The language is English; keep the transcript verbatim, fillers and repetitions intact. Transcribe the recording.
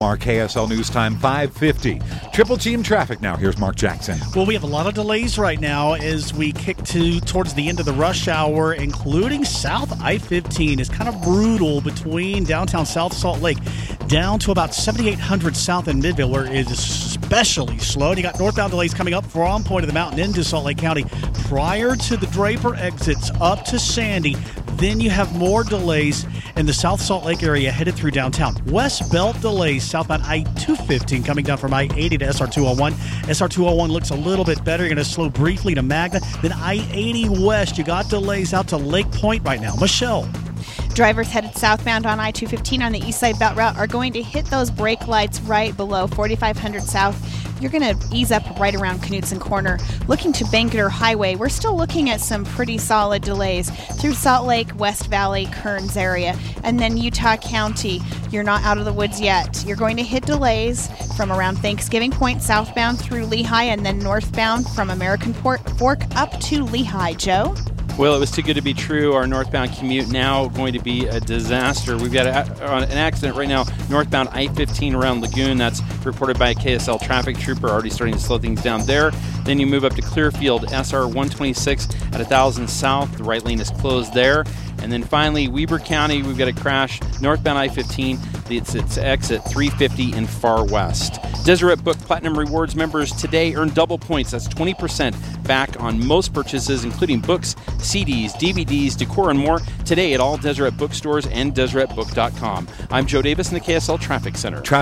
Our K S L News Time five fifty. Triple team traffic now. Here's Mark Jackson. Well, we have a lot of delays right now as we kick to towards the end of the rush hour, including South I fifteen. It's kind of brutal between downtown South Salt Lake down to about seventy-eight hundred South in Midvale, where it is especially slow. And you got northbound delays coming up from Point of the Mountain into Salt Lake County prior to the Draper exits up to Sandy. Then you have more delays in the South Salt Lake area headed through downtown. West Belt delays southbound I two fifteen coming down from I eighty to S R two oh one. S R two oh one looks a little bit better. You're going to slow briefly to Magna. Then I eighty West, you got delays out to Lake Point right now. Michelle. Drivers headed southbound on I two fifteen on the east side belt route are going to hit those brake lights right below forty-five hundred South. You're going to ease up right around Knutson Corner. Looking to Bangerter Highway, we're still looking at some pretty solid delays through Salt Lake, West Valley, Kearns area. And then Utah County, you're not out of the woods yet. You're going to hit delays from around Thanksgiving Point southbound through Lehigh and then northbound from American Port Fork up to Lehigh. Joe? Well, it was too good to be true. Our northbound commute now going to be a disaster. We've got a, an accident right now northbound I fifteen around Lagoon. That's reported by a K S L traffic trooper, already starting to slow things down there. Then you move up to Clearfield, S R one twenty-six at one thousand South. The right lane is closed there. And then finally, Weber County, we've got a crash northbound I fifteen. It's, it's exit three fifty in Far West. Deseret Book Platinum Rewards members today earn double points. That's twenty percent back on most purchases, including books, C Ds, D V Ds, decor, and more today at all Deseret bookstores and deseret book dot com. I'm Joe Davis in the K S L Traffic Center. Traffic